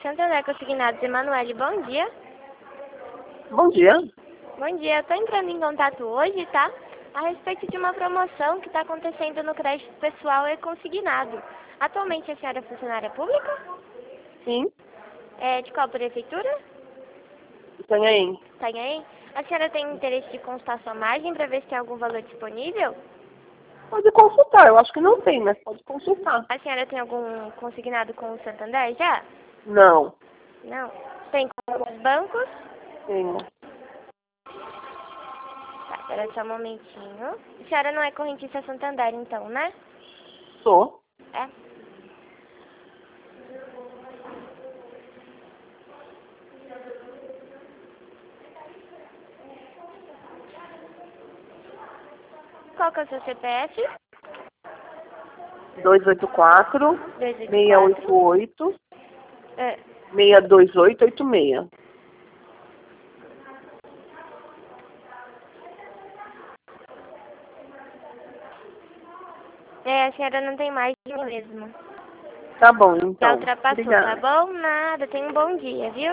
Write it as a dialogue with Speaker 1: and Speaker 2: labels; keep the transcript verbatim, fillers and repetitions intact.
Speaker 1: Santander Consignados, Emanuele, bom dia.
Speaker 2: Bom dia.
Speaker 1: Bom dia, eu tô entrando em contato hoje, tá? A respeito de uma promoção que está acontecendo no crédito pessoal e consignado. Atualmente a senhora é funcionária pública?
Speaker 2: Sim.
Speaker 1: É de qual prefeitura?
Speaker 2: Itanhaém.
Speaker 1: Itanhaém? A senhora tem interesse de consultar sua margem para ver se tem algum valor disponível?
Speaker 2: Pode consultar, eu acho que não tem, mas pode consultar.
Speaker 1: A senhora tem algum consignado com o Santander já?
Speaker 2: Não.
Speaker 1: Não. Tem com os bancos?
Speaker 2: Tenho.
Speaker 1: Tá, espera só um momentinho. A senhora não é correntista Santander então, né?
Speaker 2: Sou.
Speaker 1: É. Qual que é o seu C P F?
Speaker 2: dois oito quatro,
Speaker 1: dois oito
Speaker 2: seis oito
Speaker 1: quatro.
Speaker 2: oito,
Speaker 1: É.
Speaker 2: seis dois oito oito seis.
Speaker 1: É, a senhora não tem mais de um mesmo.
Speaker 2: Tá bom,
Speaker 1: Já
Speaker 2: então.
Speaker 1: ultrapassou, tá
Speaker 2: Obrigada.
Speaker 1: bom? Nada, tenha um bom dia, viu?